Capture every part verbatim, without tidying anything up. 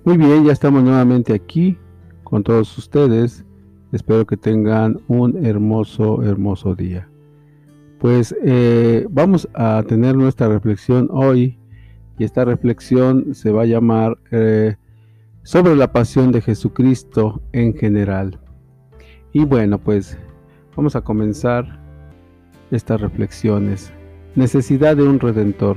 Muy bien, ya estamos nuevamente aquí con todos ustedes. Espero que tengan un hermoso, hermoso día. Pues eh, vamos a tener nuestra reflexión hoy y esta reflexión se va a llamar eh, sobre la pasión de Jesucristo en general. Y bueno, pues vamos a comenzar estas reflexiones. Necesidad de un redentor.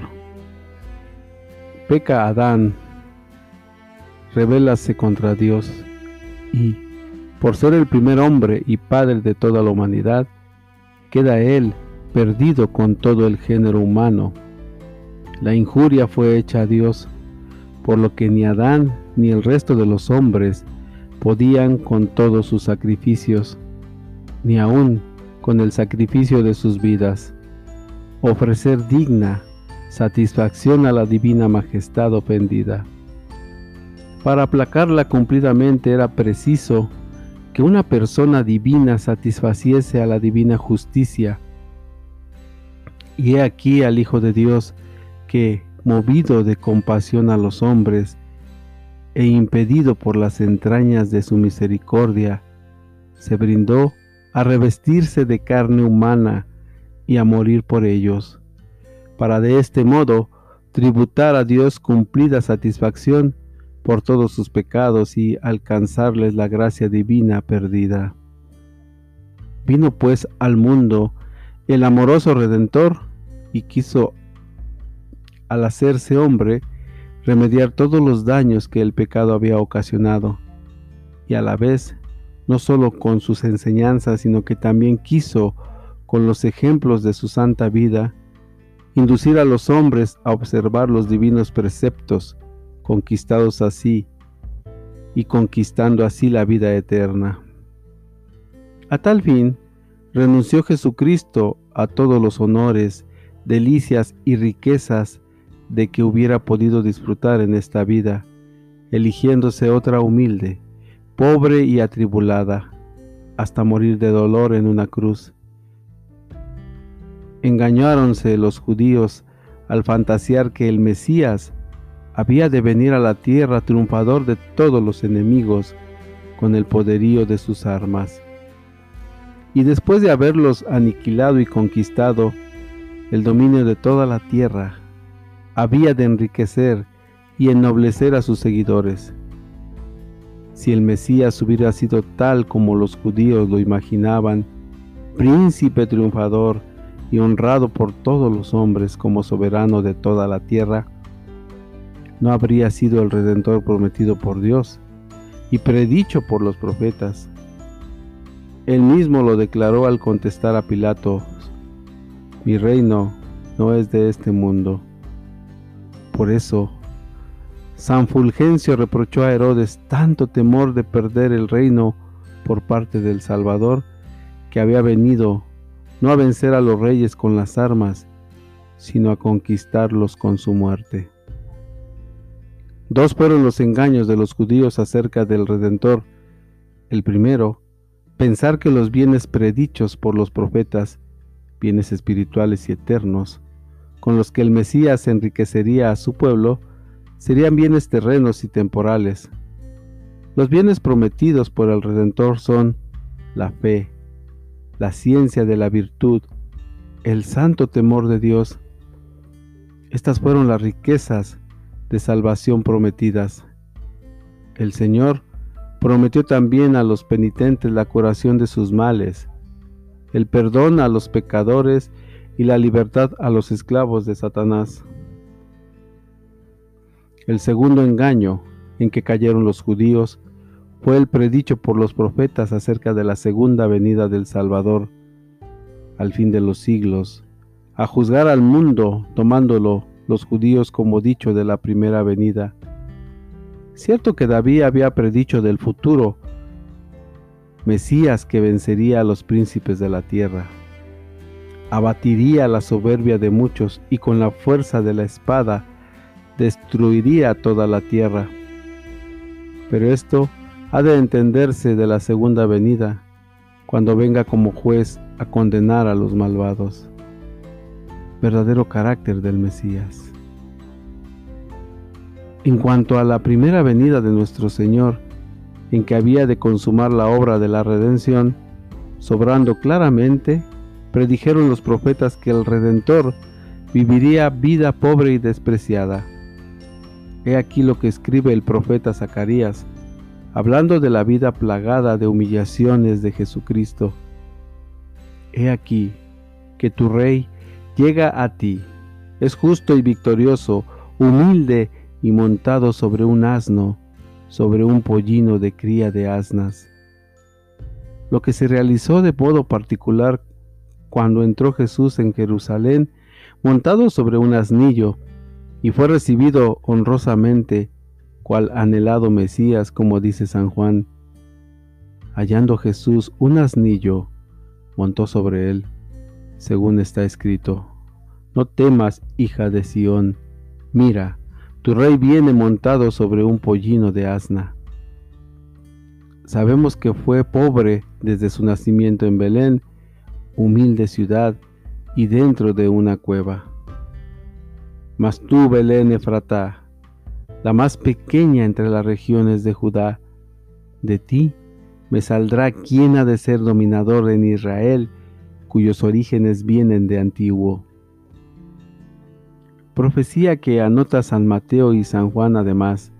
Peca Adán, rebélase contra Dios y, por ser el primer hombre y padre de toda la humanidad, queda él perdido con todo el género humano. La injuria fue hecha a Dios, por lo que ni Adán ni el resto de los hombres podían con todos sus sacrificios, ni aun con el sacrificio de sus vidas, ofrecer digna satisfacción a la divina majestad ofendida. Para aplacarla cumplidamente era preciso que una persona divina satisfaciese a la divina justicia. Y he aquí al Hijo de Dios que, movido de compasión a los hombres e impedido por las entrañas de su misericordia, se brindó a revestirse de carne humana y a morir por ellos, para de este modo tributar a Dios cumplida satisfacción por todos sus pecados y alcanzarles la gracia divina perdida. Vino pues al mundo el amoroso Redentor y quiso, al hacerse hombre, remediar todos los daños que el pecado había ocasionado, y a la vez, no solo con sus enseñanzas, sino que también quiso, con los ejemplos de su santa vida, inducir a los hombres a observar los divinos preceptos, conquistados así y conquistando así la vida eterna. A tal fin, renunció Jesucristo a todos los honores, delicias y riquezas de que hubiera podido disfrutar en esta vida, eligiéndose otra humilde, pobre y atribulada, hasta morir de dolor en una cruz. Engañáronse los judíos al fantasear que el Mesías había de venir a la tierra triunfador de todos los enemigos con el poderío de sus armas. Y después de haberlos aniquilado y conquistado el dominio de toda la tierra, había de enriquecer y ennoblecer a sus seguidores. Si el Mesías hubiera sido tal como los judíos lo imaginaban, príncipe triunfador y honrado por todos los hombres como soberano de toda la tierra, no habría sido el Redentor prometido por Dios y predicho por los profetas. Él mismo lo declaró al contestar a Pilato: mi reino no es de este mundo. Por eso, San Fulgencio reprochó a Herodes tanto temor de perder el reino por parte del Salvador, que había venido no a vencer a los reyes con las armas, sino a conquistarlos con su muerte. Dos fueron los engaños de los judíos acerca del Redentor. El primero, pensar que los bienes predichos por los profetas, bienes espirituales y eternos, con los que el Mesías enriquecería a su pueblo, serían bienes terrenos y temporales. Los bienes prometidos por el Redentor son la fe, la ciencia de la virtud, el santo temor de Dios. Estas fueron las riquezas de salvación prometidas. El Señor prometió también a los penitentes la curación de sus males, el perdón a los pecadores y la libertad a los esclavos de Satanás. El segundo engaño en que cayeron los judíos fue el predicho por los profetas acerca de la segunda venida del Salvador al fin de los siglos, a juzgar al mundo tomándolo los judíos como dicho de la primera venida. Cierto que David había predicho del futuro Mesías que vencería a los príncipes de la tierra, abatiría la soberbia de muchos y con la fuerza de la espada destruiría toda la tierra. Pero esto ha de entenderse de la segunda venida, cuando venga como juez a condenar a los malvados. Verdadero carácter del Mesías. En cuanto a la primera venida de nuestro Señor, en que había de consumar la obra de la redención, sobrando claramente, predijeron los profetas que el Redentor viviría vida pobre y despreciada. He aquí lo que escribe el profeta Zacarías, hablando de la vida plagada de humillaciones de Jesucristo. He aquí que tu Rey llega a ti, es justo y victorioso, humilde y montado sobre un asno, sobre un pollino de cría de asnas. Lo que se realizó de modo particular cuando entró Jesús en Jerusalén, montado sobre un asnillo, y fue recibido honrosamente, cual anhelado Mesías, como dice San Juan. Hallando Jesús un asnillo, montó sobre él, según está escrito: No temas, hija de Sión, mira, tu rey viene montado sobre un pollino de asna. Sabemos que fue pobre desde su nacimiento en Belén, humilde ciudad, y dentro de una cueva. Mas tú, Belén Efratá, la más pequeña entre las regiones de Judá, de ti me saldrá quien ha de ser dominador en Israel, cuyos orígenes vienen de antiguo. Profecía que anota San Mateo y San Juan además.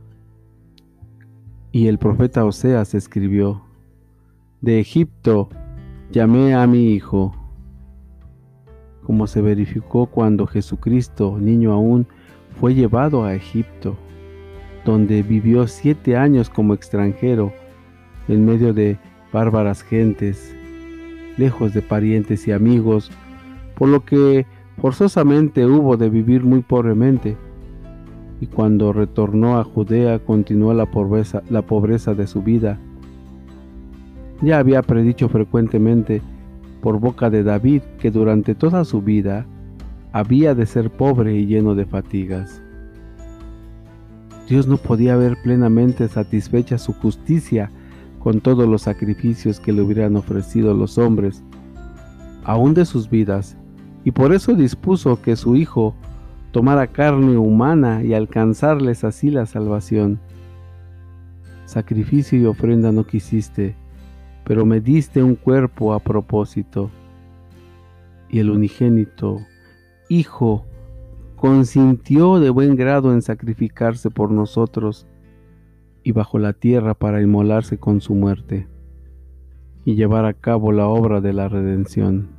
Y el profeta Oseas escribió: De Egipto llamé a mi hijo, como se verificó cuando Jesucristo, niño aún, fue llevado a Egipto, donde vivió siete años como extranjero, en medio de bárbaras gentes, lejos de parientes y amigos, por lo que forzosamente hubo de vivir muy pobremente, y cuando retornó a Judea continuó la pobreza, la pobreza de su vida. Ya había predicho frecuentemente por boca de David que durante toda su vida había de ser pobre y lleno de fatigas. Dios no podía ver plenamente satisfecha su justicia con todos los sacrificios que le hubieran ofrecido los hombres, aún de sus vidas, y por eso dispuso que su Hijo tomara carne humana y alcanzarles así la salvación. Sacrificio y ofrenda no quisiste, pero me diste un cuerpo a propósito. Y el unigénito Hijo consintió de buen grado en sacrificarse por nosotros y bajo la tierra para inmolarse con su muerte y llevar a cabo la obra de la redención.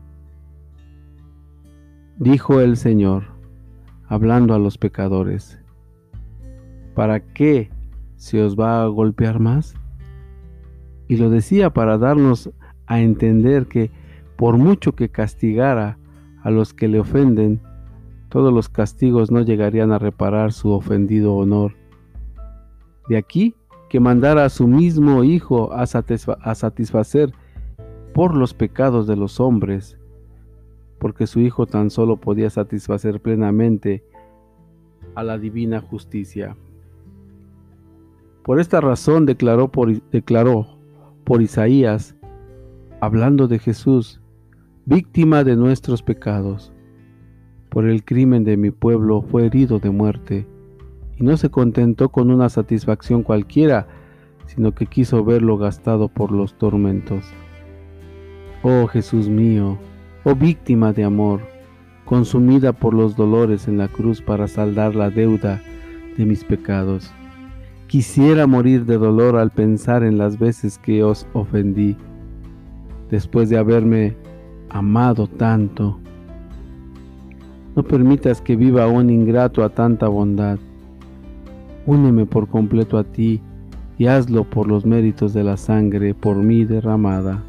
Dijo el Señor, hablando a los pecadores: ¿Para qué se os va a golpear más? Y lo decía para darnos a entender que por mucho que castigara a los que le ofenden, todos los castigos no llegarían a reparar su ofendido honor. De aquí que mandara a su mismo Hijo a, satisfa- a satisfacer por los pecados de los hombres, porque su Hijo tan solo podía satisfacer plenamente a la divina justicia. Por esta razón declaró por, declaró por Isaías, hablando de Jesús, víctima de nuestros pecados: por el crimen de mi pueblo fue herido de muerte, y no se contentó con una satisfacción cualquiera, sino que quiso verlo gastado por los tormentos. Oh Jesús mío, oh víctima de amor, consumida por los dolores en la cruz para saldar la deuda de mis pecados. Quisiera morir de dolor al pensar en las veces que os ofendí, después de haberme amado tanto. No permitas que viva un ingrato a tanta bondad. Úneme por completo a ti y hazlo por los méritos de la sangre por mí derramada.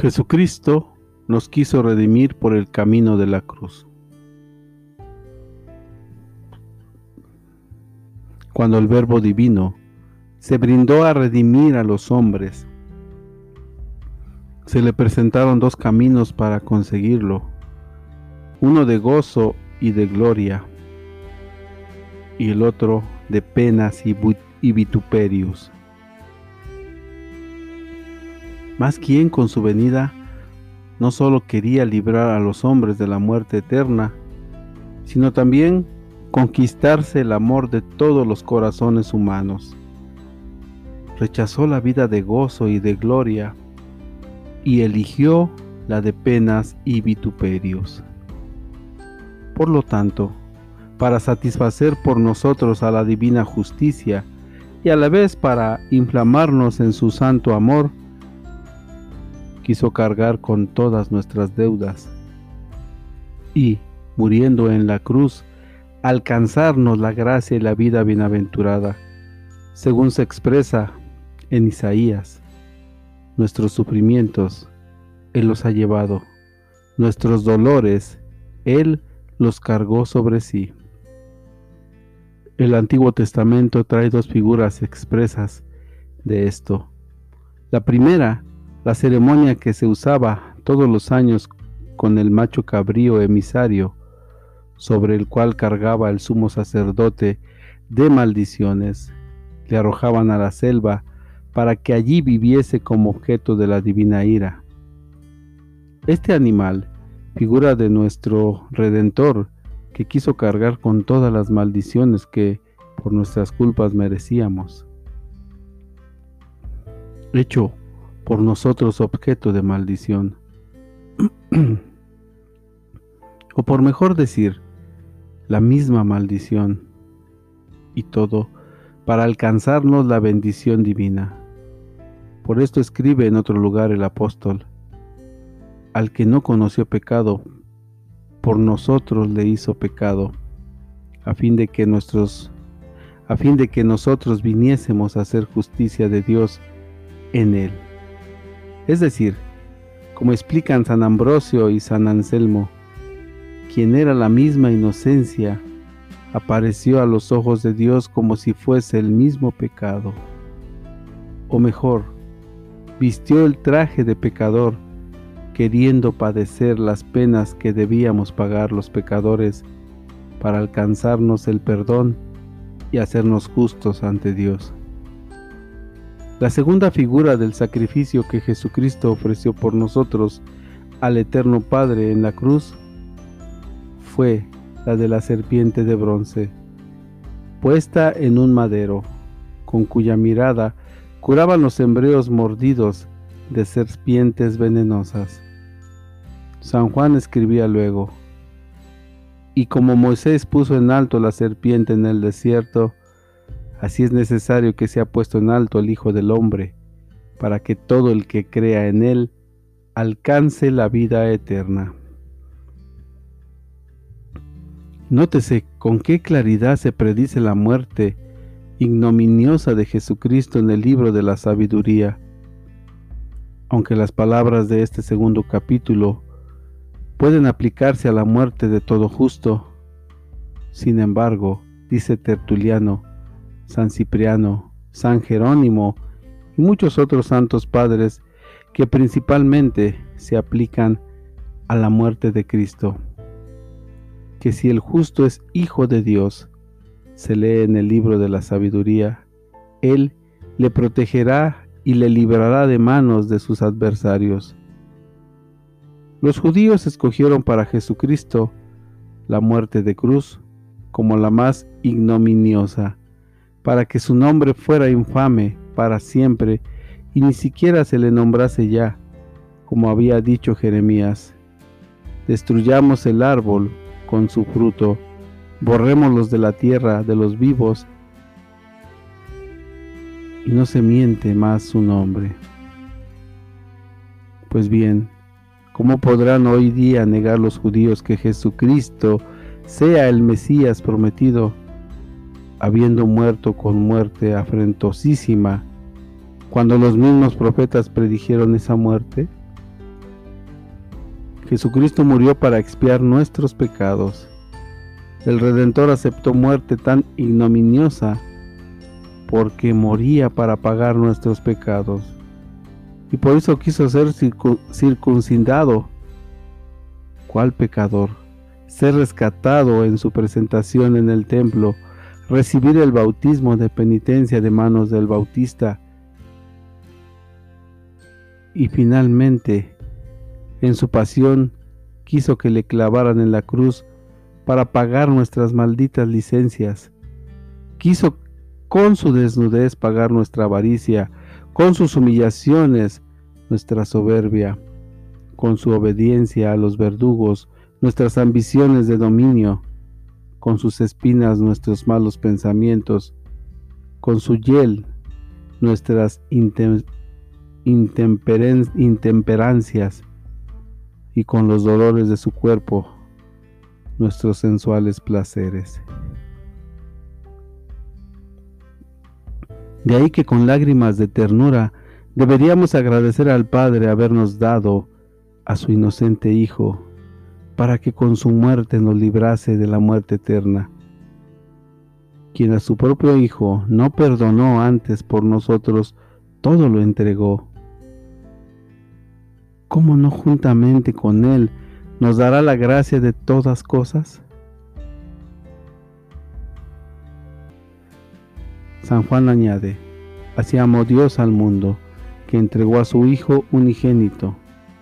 Jesucristo nos quiso redimir por el camino de la cruz. Cuando el Verbo Divino se brindó a redimir a los hombres, se le presentaron dos caminos para conseguirlo, uno de gozo y de gloria, y el otro de penas y, y vituperios. Mas quien con su venida no solo quería librar a los hombres de la muerte eterna, sino también conquistarse el amor de todos los corazones humanos. Rechazó la vida de gozo y de gloria y eligió la de penas y vituperios. Por lo tanto, para satisfacer por nosotros a la divina justicia y a la vez para inflamarnos en su santo amor, quiso cargar con todas nuestras deudas y, muriendo en la cruz, alcanzarnos la gracia y la vida bienaventurada, según se expresa en Isaías. Nuestros sufrimientos Él los ha llevado, nuestros dolores Él los cargó sobre sí. El Antiguo Testamento trae dos figuras expresas de esto. La primera, la ceremonia que se usaba todos los años con el macho cabrío emisario, sobre el cual cargaba el sumo sacerdote de maldiciones, le arrojaban a la selva para que allí viviese como objeto de la divina ira. Este animal, figura de nuestro Redentor, que quiso cargar con todas las maldiciones que por nuestras culpas merecíamos, hecho por nosotros objeto de maldición, o por mejor decir, la misma maldición, y todo para alcanzarnos la bendición divina. Por esto escribe en otro lugar el apóstol: al que no conoció pecado, por nosotros le hizo pecado, a fin de que nuestros, a fin de que nosotros viniésemos a hacer justicia de Dios en él. Es decir, como explican San Ambrosio y San Anselmo, quien era la misma inocencia, apareció a los ojos de Dios como si fuese el mismo pecado. O mejor, vistió el traje de pecador, queriendo padecer las penas que debíamos pagar los pecadores para alcanzarnos el perdón y hacernos justos ante Dios. La segunda figura del sacrificio que Jesucristo ofreció por nosotros al Eterno Padre en la cruz fue la de la serpiente de bronce, puesta en un madero, con cuya mirada curaban los embreos mordidos de serpientes venenosas. San Juan escribía luego: y como Moisés puso en alto la serpiente en el desierto, así es necesario que sea puesto en alto el Hijo del Hombre, para que todo el que crea en él alcance la vida eterna. Nótese con qué claridad se predice la muerte ignominiosa de Jesucristo en el libro de la sabiduría. Aunque las palabras de este segundo capítulo pueden aplicarse a la muerte de todo justo, sin embargo, dice Tertuliano, San Cipriano, San Jerónimo y muchos otros santos padres que principalmente se aplican a la muerte de Cristo, que si el justo es hijo de Dios, se lee en el libro de la sabiduría, Él le protegerá y le librará de manos de sus adversarios. Los judíos escogieron para Jesucristo la muerte de cruz como la más ignominiosa, para que su nombre fuera infame para siempre y ni siquiera se le nombrase ya, como había dicho Jeremías: destruyamos el árbol con su fruto, borrémoslos de la tierra de los vivos, y no se miente más su nombre. Pues bien, ¿cómo podrán hoy día negar los judíos que Jesucristo sea el Mesías prometido, habiendo muerto con muerte afrentosísima, cuando los mismos profetas predijeron esa muerte? Jesucristo murió para expiar nuestros pecados. El Redentor aceptó muerte tan ignominiosa porque moría para pagar nuestros pecados. Y por eso quiso ser circuncidado. ¿Cuál pecador? Ser rescatado en su presentación en el templo, recibir el bautismo de penitencia de manos del Bautista y finalmente en su pasión quiso que le clavaran en la cruz para pagar nuestras malditas licencias. Quiso con su desnudez pagar nuestra avaricia, con sus humillaciones nuestra soberbia, con su obediencia a los verdugos nuestras ambiciones de dominio, con sus espinas nuestros malos pensamientos, con su hiel nuestras intem intemperen intemperancias y con los dolores de su cuerpo nuestros sensuales placeres. De ahí que con lágrimas de ternura deberíamos agradecer al Padre habernos dado a su inocente Hijo, para que con su muerte nos librase de la muerte eterna, quien a su propio Hijo no perdonó antes por nosotros, todo lo entregó. ¿Cómo no juntamente con Él nos dará la gracia de todas cosas? San Juan añade: así amó Dios al mundo, que entregó a su Hijo unigénito.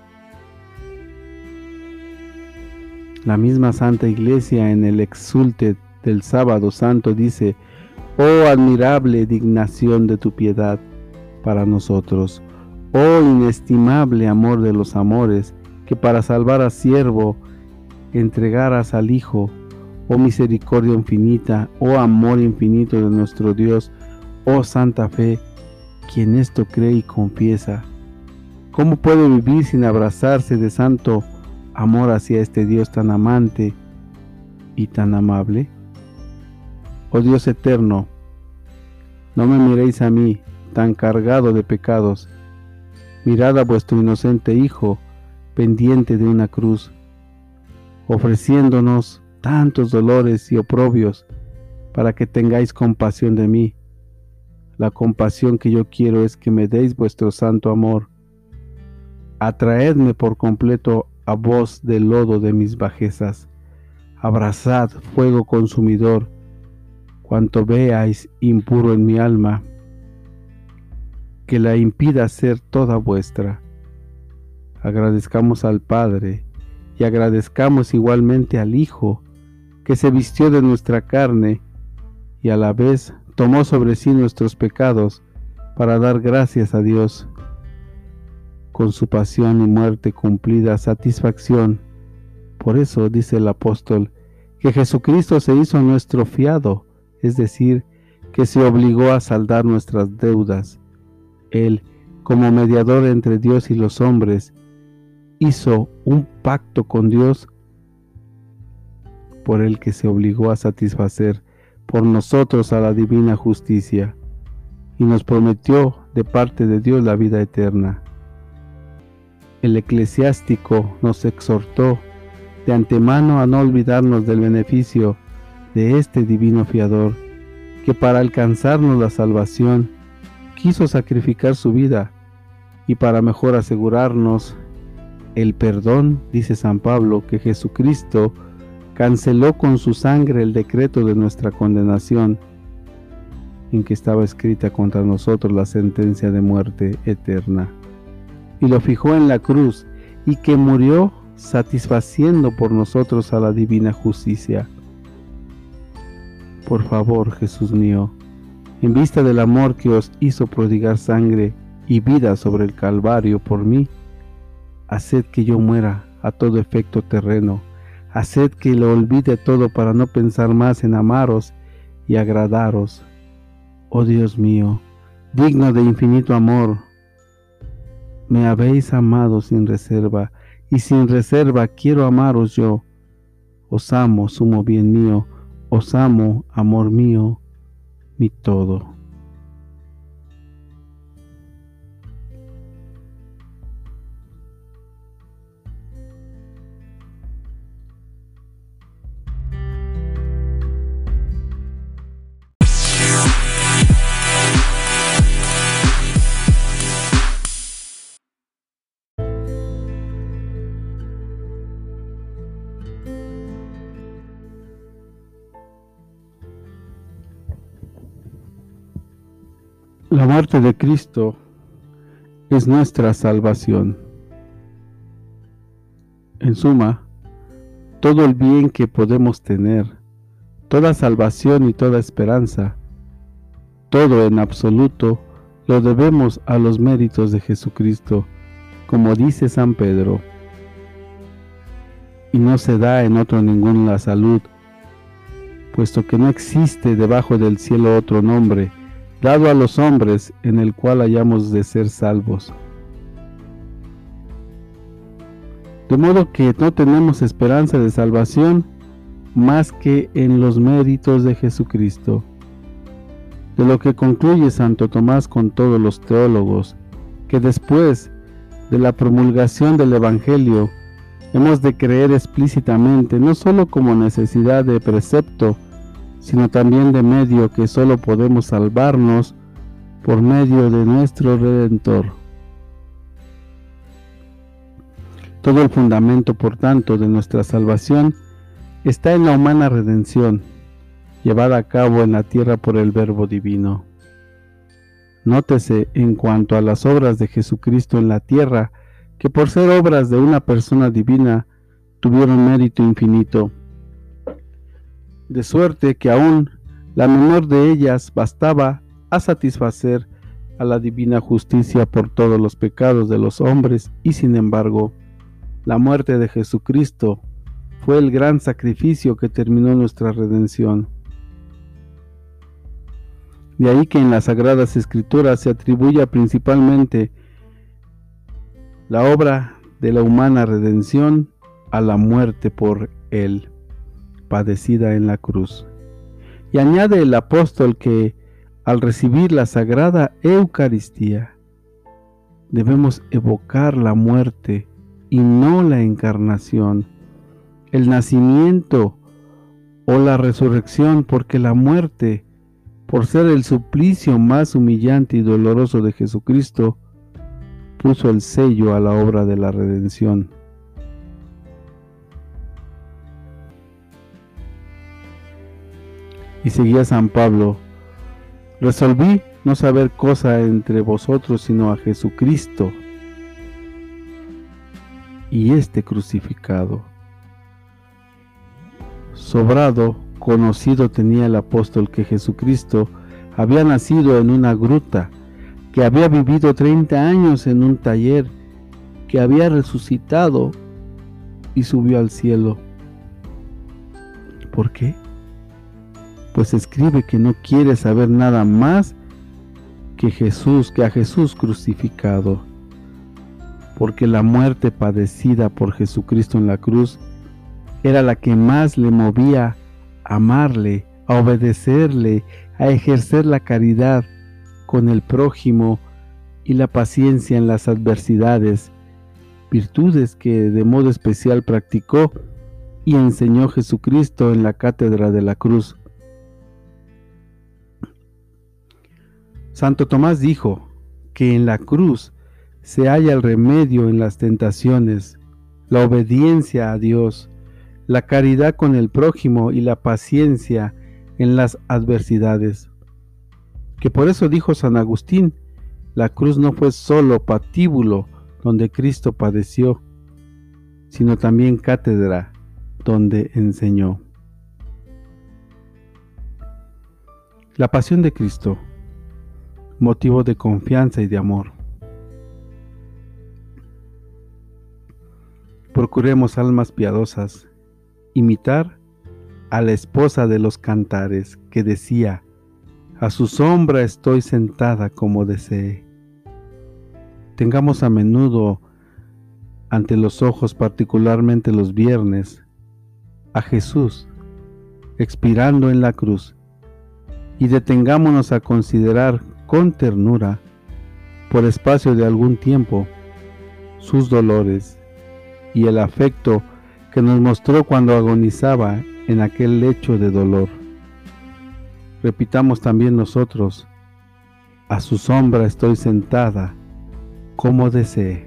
La misma Santa Iglesia en el exulte del Sábado Santo dice: oh admirable dignación de tu piedad para nosotros, oh inestimable amor de los amores, que para salvar a siervo entregaras al Hijo, oh misericordia infinita, oh amor infinito de nuestro Dios, oh santa fe, quien esto cree y confiesa. ¿Cómo puede vivir sin abrazarse de santo amor hacia este Dios tan amante y tan amable? Oh Dios eterno, no me miréis a mí, tan cargado de pecados, mirad a vuestro inocente Hijo, pendiente de una cruz, ofreciéndonos tantos dolores y oprobios, para que tengáis compasión de mí. La compasión que yo quiero es que me deis vuestro santo amor. Atraedme por completo a vos del lodo de mis bajezas. Abrazad, fuego consumidor, cuanto veáis impuro en mi alma, que la impida ser toda vuestra. Agradezcamos al Padre y agradezcamos igualmente al Hijo, que se vistió de nuestra carne y a la vez tomó sobre sí nuestros pecados para dar gracias a Dios. Con su pasión y muerte cumplida satisfacción. Por eso dice el apóstol que Jesucristo se hizo nuestro fiado, es decir, que se obligó a saldar nuestras deudas. Él, como mediador entre Dios y los hombres, hizo un pacto con Dios por el que se obligó a satisfacer por nosotros a la divina justicia y nos prometió de parte de Dios la vida eterna. El eclesiástico nos exhortó de antemano a no olvidarnos del beneficio de este divino fiador, que para alcanzarnos la salvación quiso sacrificar su vida, y para mejor asegurarnos el perdón, dice San Pablo, que Jesucristo canceló con su sangre el decreto de nuestra condenación, en que estaba escrita contra nosotros la sentencia de muerte eterna, y lo fijó en la cruz, y que murió satisfaciendo por nosotros a la divina justicia. Por favor, Jesús mío, en vista del amor que os hizo prodigar sangre y vida sobre el Calvario por mí, haced que yo muera a todo efecto terreno, haced que lo olvide todo para no pensar más en amaros y agradaros. Oh Dios mío, digno de infinito amor, me habéis amado sin reserva, y sin reserva quiero amaros yo. Os amo, sumo bien mío, os amo, amor mío, mi todo. La muerte de Cristo es nuestra salvación. En suma, todo el bien que podemos tener, toda salvación y toda esperanza, todo en absoluto, lo debemos a los méritos de Jesucristo, como dice San Pedro. Y no se da en otro ninguna salud, puesto que no existe debajo del cielo otro nombre, dado a los hombres, en el cual hayamos de ser salvos. De modo que no tenemos esperanza de salvación más que en los méritos de Jesucristo. De lo que concluye Santo Tomás con todos los teólogos, que después de la promulgación del Evangelio, hemos de creer explícitamente, no solo como necesidad de precepto, sino también de medio que solo podemos salvarnos por medio de nuestro Redentor. Todo el fundamento, por tanto, de nuestra salvación está en la humana redención, llevada a cabo en la tierra por el Verbo Divino. Nótese en cuanto a las obras de Jesucristo en la tierra, que por ser obras de una persona divina, tuvieron mérito infinito, de suerte que aún la menor de ellas bastaba a satisfacer a la divina justicia por todos los pecados de los hombres, y sin embargo, la muerte de Jesucristo fue el gran sacrificio que terminó nuestra redención. De ahí que en las Sagradas Escrituras se atribuya principalmente la obra de la humana redención a la muerte por Él, padecida en la cruz. Y añade el apóstol que al recibir la Sagrada Eucaristía debemos evocar la muerte y no la encarnación, el nacimiento o la resurrección, porque la muerte, por ser el suplicio más humillante y doloroso de Jesucristo, puso el sello a la obra de la redención. Y seguía San Pablo: resolví no saber cosa entre vosotros sino a Jesucristo y este crucificado. Sobrado conocido tenía el apóstol que Jesucristo había nacido en una gruta, que había vivido treinta años en un taller, que había resucitado y subió al cielo. ¿Por qué? Pues escribe que no quiere saber nada más que Jesús, que a Jesús crucificado, porque la muerte padecida por Jesucristo en la cruz era la que más le movía a amarle, a obedecerle, a ejercer la caridad con el prójimo y la paciencia en las adversidades, virtudes que de modo especial practicó y enseñó Jesucristo en la cátedra de la cruz. Santo Tomás dijo que en la cruz se halla el remedio en las tentaciones, la obediencia a Dios, la caridad con el prójimo y la paciencia en las adversidades. Que por eso dijo San Agustín, la cruz no fue solo patíbulo donde Cristo padeció, sino también cátedra donde enseñó. La pasión de Cristo, motivo de confianza y de amor. Procuremos, almas piadosas, imitar a la esposa de los cantares, que decía: a su sombra estoy sentada como desee. Tengamos a menudo ante los ojos, particularmente los viernes, a Jesús expirando en la cruz, y detengámonos a considerar con ternura, por espacio de algún tiempo, sus dolores y el afecto que nos mostró cuando agonizaba en aquel lecho de dolor. Repitamos también nosotros: a su sombra estoy sentada, como desee.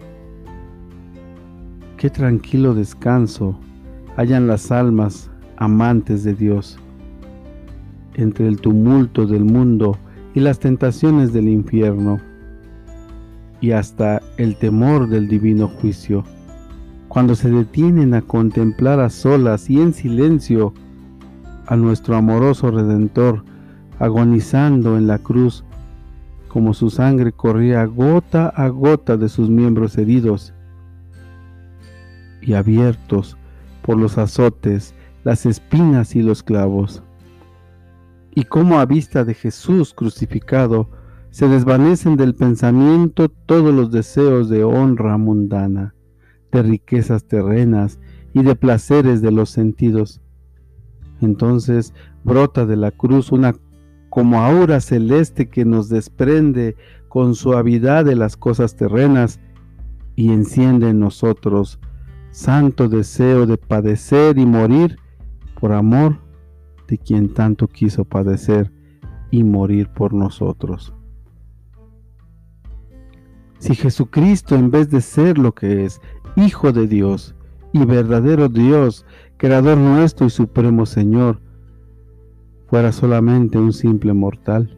Qué tranquilo descanso hallan las almas amantes de Dios entre el tumulto del mundo y las tentaciones del infierno, y hasta el temor del divino juicio, cuando se detienen a contemplar a solas y en silencio a nuestro amoroso Redentor agonizando en la cruz, como su sangre corría gota a gota de sus miembros heridos y abiertos por los azotes, las espinas y los clavos. Y como a vista de Jesús crucificado se desvanecen del pensamiento todos los deseos de honra mundana, de riquezas terrenas y de placeres de los sentidos. Entonces brota de la cruz una como aura celeste que nos desprende con suavidad de las cosas terrenas y enciende en nosotros santo deseo de padecer y morir por amor de quien tanto quiso padecer y morir por nosotros. Si Jesucristo, en vez de ser lo que es, Hijo de Dios y verdadero Dios, Creador nuestro y Supremo Señor, fuera solamente un simple mortal,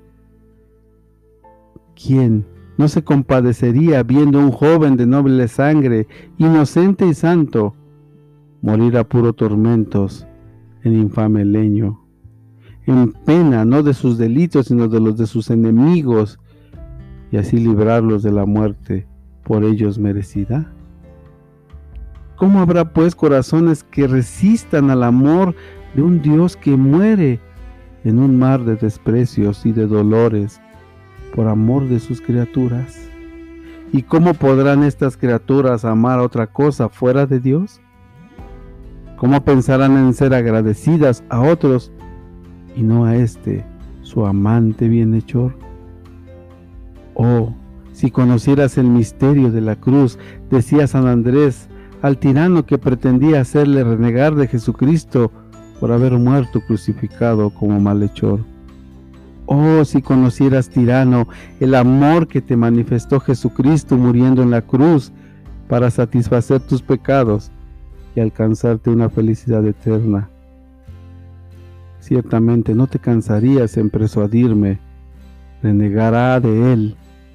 ¿quién no se compadecería viendo a un joven de noble sangre, inocente y santo, morir a puro tormentos en infame leño, en pena no de sus delitos, sino de los de sus enemigos, y así librarlos de la muerte por ellos merecida? ¿Cómo habrá pues corazones que resistan al amor de un Dios que muere en un mar de desprecios y de dolores por amor de sus criaturas? ¿Y cómo podrán estas criaturas amar a otra cosa fuera de Dios? ¿Cómo pensarán en ser agradecidas a otros y no a este, su amante bienhechor? Oh, si conocieras el misterio de la cruz, decía San Andrés al tirano que pretendía hacerle renegar de Jesucristo por haber muerto crucificado como malhechor. Oh, si conocieras, tirano, el amor que te manifestó Jesucristo muriendo en la cruz para satisfacer tus pecados y alcanzarte una felicidad eterna. Ciertamente no te cansarías en persuadirme, renegará de Él,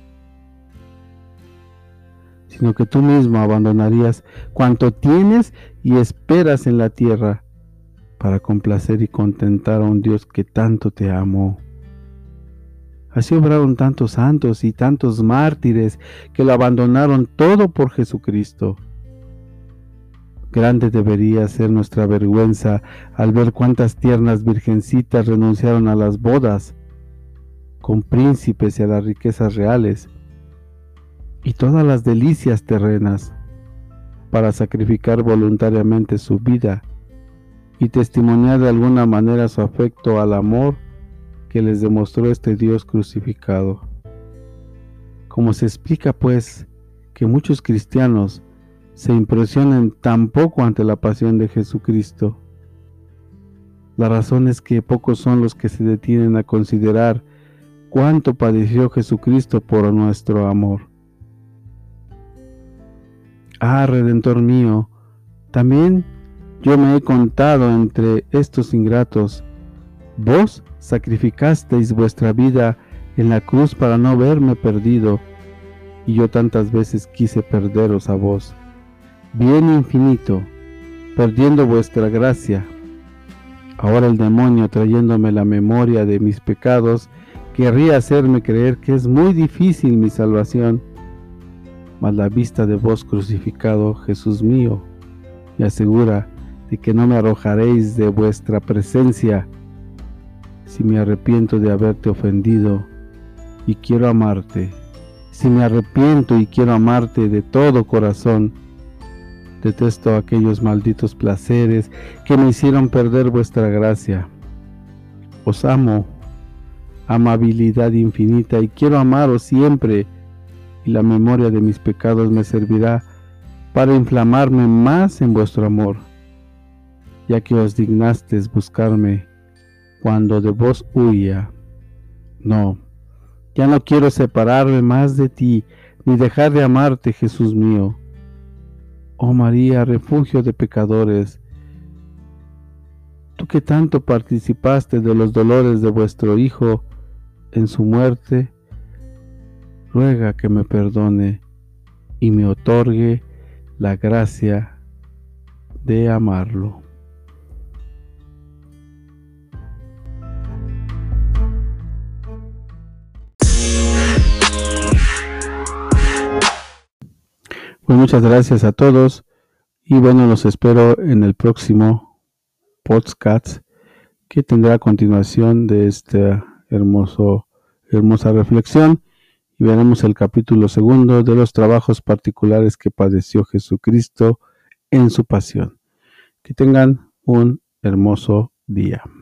sino que tú mismo abandonarías cuanto tienes y esperas en la tierra para complacer y contentar a un Dios que tanto te amó. Así obraron tantos santos y tantos mártires que lo abandonaron todo por Jesucristo. Grande debería ser nuestra vergüenza al ver cuántas tiernas virgencitas renunciaron a las bodas con príncipes y a las riquezas reales y todas las delicias terrenas para sacrificar voluntariamente su vida y testimoniar de alguna manera su afecto al amor que les demostró este Dios crucificado. ¿Cómo se explica, pues, que muchos cristianos se impresionen tan poco ante la pasión de Jesucristo? La razón es que pocos son los que se detienen a considerar cuánto padeció Jesucristo por nuestro amor. Ah, Redentor mío, también yo me he contado entre estos ingratos. Vos sacrificasteis vuestra vida en la cruz para no verme perdido, y yo tantas veces quise perderos a vos. Bien infinito, perdiendo vuestra gracia. Ahora el demonio, trayéndome la memoria de mis pecados, querría hacerme creer que es muy difícil mi salvación. Mas la vista de vos crucificado, Jesús mío, me asegura de que no me arrojaréis de vuestra presencia si me arrepiento de haberte ofendido y quiero amarte. Si me arrepiento y quiero amarte de todo corazón, detesto aquellos malditos placeres que me hicieron perder vuestra gracia. Os amo, amabilidad infinita, y quiero amaros siempre, y la memoria de mis pecados me servirá para inflamarme más en vuestro amor, ya que os dignasteis buscarme cuando de vos huía. No, ya no quiero separarme más de ti, ni dejar de amarte, Jesús mío. Oh María, refugio de pecadores, tú que tanto participaste de los dolores de vuestro Hijo, en su muerte, ruega que me perdone y me otorgue la gracia de amarlo. Pues muchas gracias a todos y bueno, los espero en el próximo podcast que tendrá a continuación de esta hermoso, hermosa reflexión y veremos el capítulo segundo de los trabajos particulares que padeció Jesucristo en su pasión. Que tengan un hermoso día.